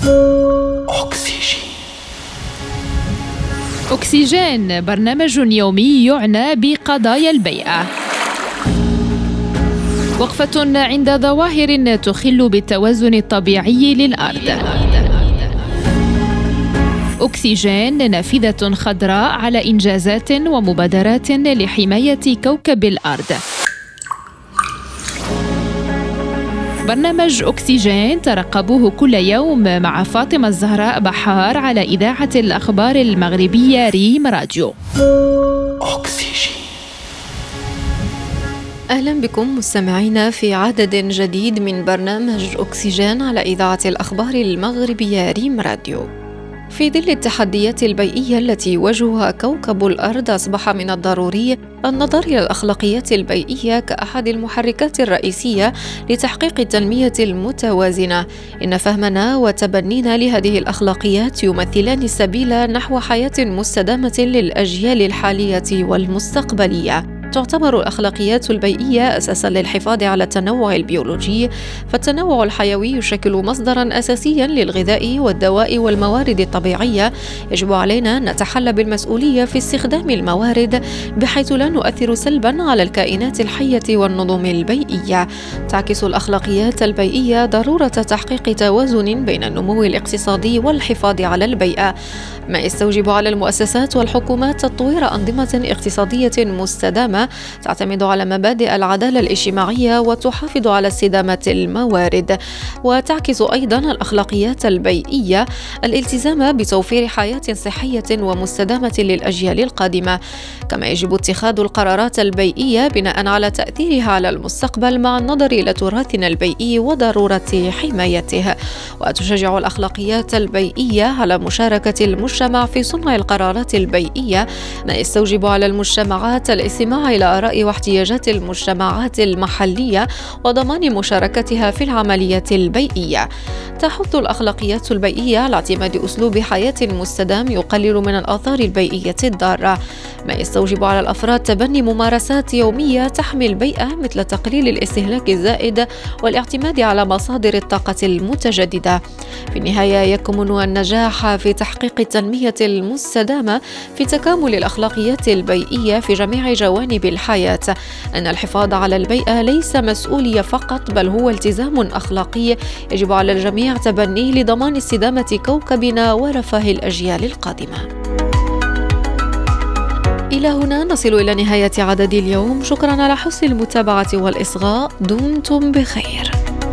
أكسجين، برنامج يومي يعنى بقضايا البيئة. وقفة عند ظواهر تخل بالتوازن الطبيعي للأرض. أكسجين، نافذة خضراء على إنجازات ومبادرات لحماية كوكب الأرض. برنامج أكسجين ترقبوه كل يوم مع فاطمة الزهراء بحار على إذاعة الأخبار المغربية ريم راديو. أهلا بكم مستمعينا في عدد جديد من برنامج أكسجين على إذاعة الأخبار المغربية ريم راديو. في ظل التحديات البيئية التي يواجهها كوكب الأرض، أصبح من الضروري النظر إلى الأخلاقيات البيئية كأحد المحركات الرئيسية لتحقيق التنمية المتوازنة. إن فهمنا وتبنينا لهذه الأخلاقيات يمثلان السبيل نحو حياة مستدامة للأجيال الحالية والمستقبلية. تعتبر الأخلاقيات البيئية أساساً للحفاظ على التنوع البيولوجي، فالتنوع الحيوي يشكل مصدراً أساسياً للغذاء والدواء والموارد الطبيعية. يجب علينا أن نتحلى بالمسؤولية في استخدام الموارد بحيث لا نؤثر سلباً على الكائنات الحية والنظم البيئية. تعكس الأخلاقيات البيئية ضرورة تحقيق توازن بين النمو الاقتصادي والحفاظ على البيئة، ما يستوجب على المؤسسات والحكومات تطوير أنظمة اقتصادية مستدامة تعتمد على مبادئ العدالة الاجتماعية وتحافظ على استدامة الموارد. وتعكس أيضا الأخلاقيات البيئية الالتزام بتوفير حياة صحية ومستدامة للأجيال القادمة، كما يجب اتخاذ القرارات البيئية بناء على تأثيرها على المستقبل مع النظر إلى تراثنا البيئي وضرورة حمايته. وتشجع الأخلاقيات البيئية على مشاركة المجتمع في صنع القرارات البيئية، ما يستوجب على المجتمعات الاستماع إلى آراء واحتياجات المجتمعات المحلية وضمان مشاركتها في العملية البيئية. تحث الأخلاقيات البيئية على اعتماد أسلوب حياة مستدام يقلل من الآثار البيئية الضارة، ما يستوجب على الأفراد تبني ممارسات يومية تحمي البيئة مثل تقليل الاستهلاك الزائد والاعتماد على مصادر الطاقة المتجددة. في النهاية، يكمن النجاح في تحقيق التنمية المستدامة في تكامل الأخلاقيات البيئية في جميع جوانب الحياة. أن الحفاظ على البيئة ليس مسؤولية فقط، بل هو التزام أخلاقي يجب على الجميع تبنيه لضمان استدامة كوكبنا ورفاه الأجيال القادمة. إلى هنا نصل إلى نهاية عدد اليوم. شكرا على حسن المتابعة والإصغاء. دمتم بخير.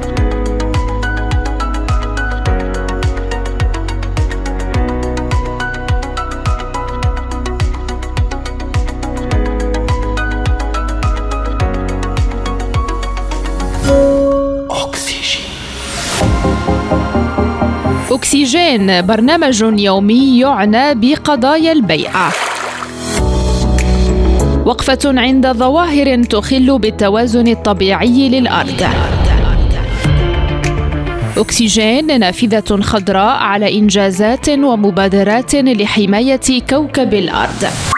أكسجين، برنامج يومي يعنى بقضايا البيئة. وقفة عند ظواهر تخل بالتوازن الطبيعي للأرض. أكسجين، نافذة خضراء على إنجازات ومبادرات لحماية كوكب الأرض.